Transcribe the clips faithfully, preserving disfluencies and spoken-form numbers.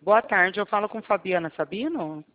Boa tarde, eu falo com Fabiana Sabino.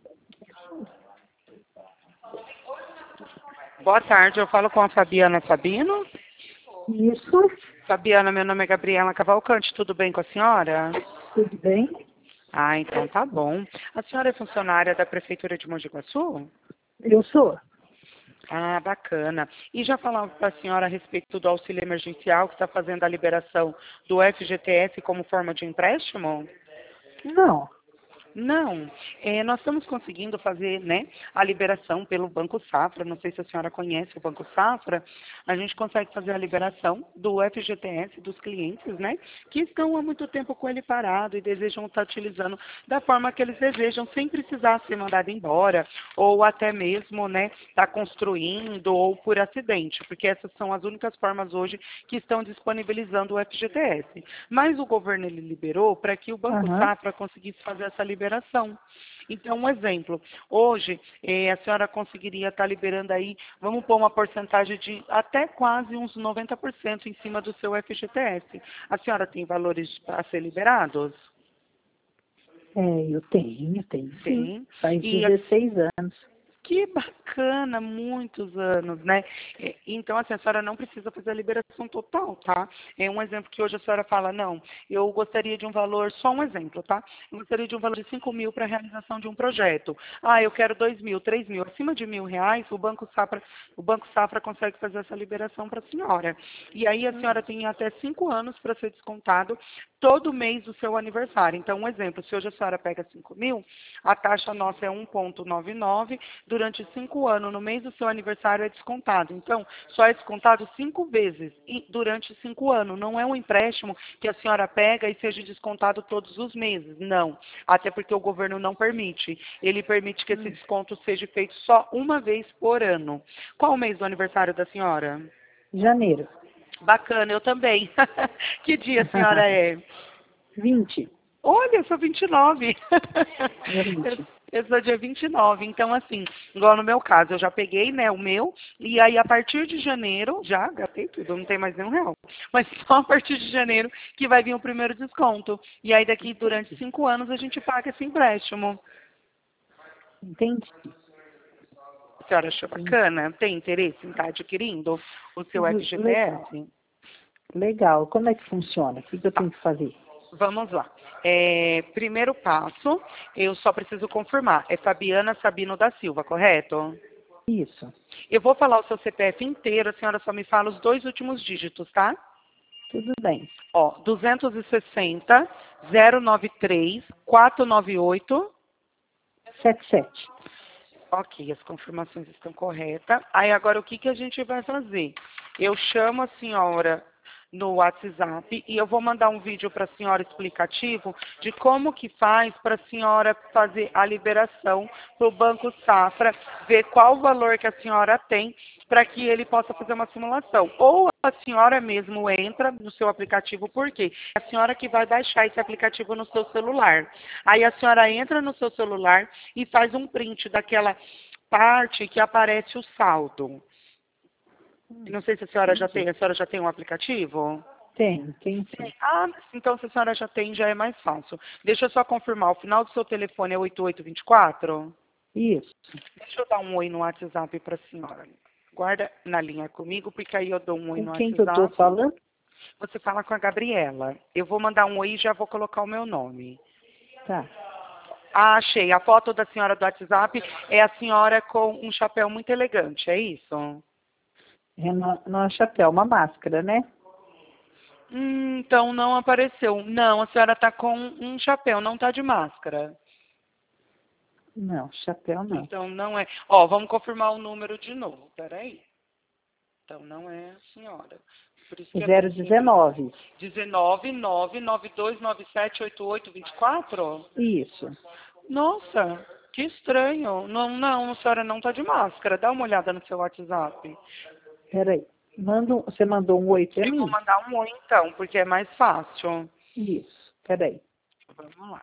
Boa tarde, eu falo com a Fabiana Sabino. Isso, Fabiana, meu nome é Gabriela Cavalcante, tudo bem com a senhora? tudo bem? Ah, então tá bom. A senhora é funcionária da Prefeitura de Mogi Guaçu? Eu sou. Ah, bacana. E já falava para a senhora a respeito do auxílio emergencial que está fazendo a liberação do F G T S como forma de empréstimo? Não. Não, é, nós estamos conseguindo fazer, né, a liberação pelo Banco Safra. Não sei se a senhora conhece o Banco Safra. A gente consegue fazer a liberação do F G T S dos clientes, né, que estão há muito tempo com ele parado e desejam estar utilizando da forma que eles desejam, sem precisar ser mandado embora ou até mesmo, né, estar construindo ou por acidente, porque essas são as únicas formas hoje que estão disponibilizando o F G T S. Mas o governo ele liberou para que o Banco Aham. Safra conseguisse fazer essa liberação. Então, um exemplo, hoje eh, a senhora conseguiria estar liberando aí, vamos pôr uma porcentagem de até quase uns noventa por cento em cima do seu F G T S. A senhora tem valores para ser liberados? É, eu tenho, tenho sim. Tem. Faz E a dezesseis anos. Que bacana, muitos anos, né? É, Então, assim, a senhora não precisa fazer a liberação total, tá? É um exemplo que hoje a senhora fala, não, eu gostaria de um valor, só um exemplo, tá? Eu gostaria de um valor de cinco mil para a realização de um projeto. Ah, eu quero dois mil, três mil. Acima de mil reais, o Banco Safra, o Banco Safra consegue fazer essa liberação para a senhora. E aí a senhora tem até cinco anos para ser descontado todo mês do seu aniversário. Então, um exemplo, se hoje a senhora pega cinco mil, a taxa nossa é um vírgula noventa e nove, durante cinco anos, no mês do seu aniversário é descontado. Então, só é descontado cinco vezes e durante cinco anos. Não é um empréstimo que a senhora pega e seja descontado todos os meses. Não. Até porque o governo não permite. Ele permite que esse Hum. desconto seja feito só uma vez por ano. Qual o mês do aniversário da senhora? Janeiro. Bacana, eu também. Que dia a senhora é? Vinte. Olha, eu sou vinte e nove. Dia Eu, vinte. eu sou dia vinte e nove. Então, assim, igual no meu caso, eu já peguei, né, o meu, e aí a partir de janeiro, já gastei tudo, não tem mais nenhum real. Mas só a partir de janeiro que vai vir o primeiro desconto. E aí daqui, durante Entendi. cinco anos, a gente paga esse empréstimo. Entendi. A senhora achou Entendi. bacana? Tem interesse em estar adquirindo o seu L- Legal. F G T S? Legal. Como é que funciona? O que que eu tenho que fazer? Vamos lá. É, primeiro passo, eu só preciso confirmar. É Fabiana Sabino da Silva, correto? Isso. Eu vou falar o seu C P F inteiro, a senhora só me fala os dois últimos dígitos, tá? Tudo bem. Ó, duzentos e sessenta, zero nove três, quatrocentos e noventa e oito. Sete sete. Ok, as confirmações estão corretas. Aí agora o que, que a gente vai fazer? Eu chamo a senhora no WhatsApp e eu vou mandar um vídeo para a senhora explicativo de como que faz para a senhora fazer a liberação para o Banco Safra, ver qual o valor que a senhora tem para que ele possa fazer uma simulação. Ou a senhora mesmo entra no seu aplicativo, por quê? É a senhora que vai baixar esse aplicativo no seu celular. Aí a senhora entra no seu celular e faz um print daquela parte que aparece o saldo. Hum, Não sei se a senhora já Entendi. tem, a senhora já tem um aplicativo? Tenho, tenho sim. Tem. Ah, então se a senhora já tem, já é mais fácil. Deixa eu só confirmar, o final do seu telefone é oito oito dois quatro? Isso. Deixa eu dar um oi no WhatsApp para a senhora. Guarda na linha comigo, porque aí eu dou um oi Com no quem que eu estou WhatsApp. falando? Você fala com a Gabriela. Eu vou mandar um oi e já vou colocar o meu nome. Tá. Ah, achei. A foto da senhora do WhatsApp é a senhora com um chapéu muito elegante, é isso? É no, no chapéu, uma máscara, né? Hum, então não apareceu. Não, a senhora está com um chapéu, não está de máscara. Não, chapéu não. Então não é. Ó, vamos confirmar o número de novo. Peraí. Então não é a senhora. Por isso que é bom Zero sempre. dezenove. dezenove, nove, nove dois, nove sete, oito oito, vinte e quatro? Isso. Nossa, que estranho. Não, não, a senhora não está de máscara. Dá uma olhada no seu WhatsApp. Peraí. Manda um, você mandou um oi para Eu vou mim? mandar um oi então, porque é mais fácil. Isso. Peraí. Vamos lá.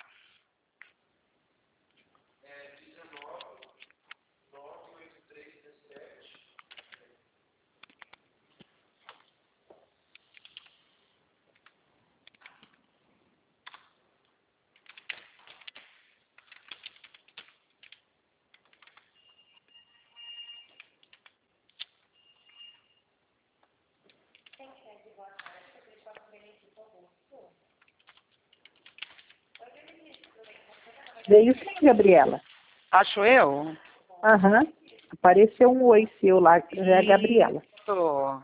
Veio sim, Gabriela. Acho eu? Aham. Apareceu um oi seu lá, é a Gabriela. Isso.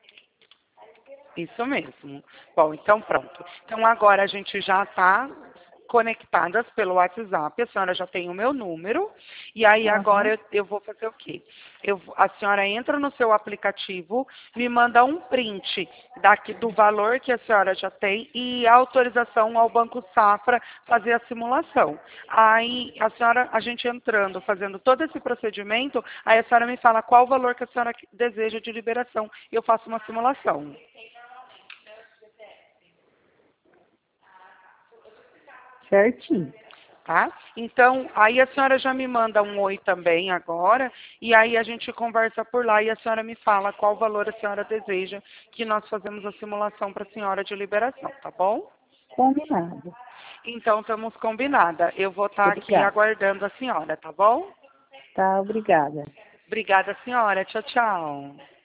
Isso mesmo. Bom, então pronto. Então agora a gente já está conectadas pelo WhatsApp, a senhora já tem o meu número, e aí agora Aham. eu, eu vou fazer o quê? Eu, a senhora entra no seu aplicativo, me manda um print daqui do valor que a senhora já tem e autorização ao Banco Safra fazer a simulação. Aí a senhora, a gente entrando, fazendo todo esse procedimento, aí a senhora me fala qual o valor que a senhora deseja de liberação e eu faço uma simulação. Certinho. Tá? Então, aí a senhora já me manda um oi também agora, e aí a gente conversa por lá e a senhora me fala qual valor a senhora deseja que nós fazemos a simulação para a senhora de liberação, tá bom? Combinado. Então, estamos combinada. Eu vou estar aqui Obrigada. aguardando a senhora, tá bom? Tá, obrigada. Obrigada, senhora. Tchau, tchau.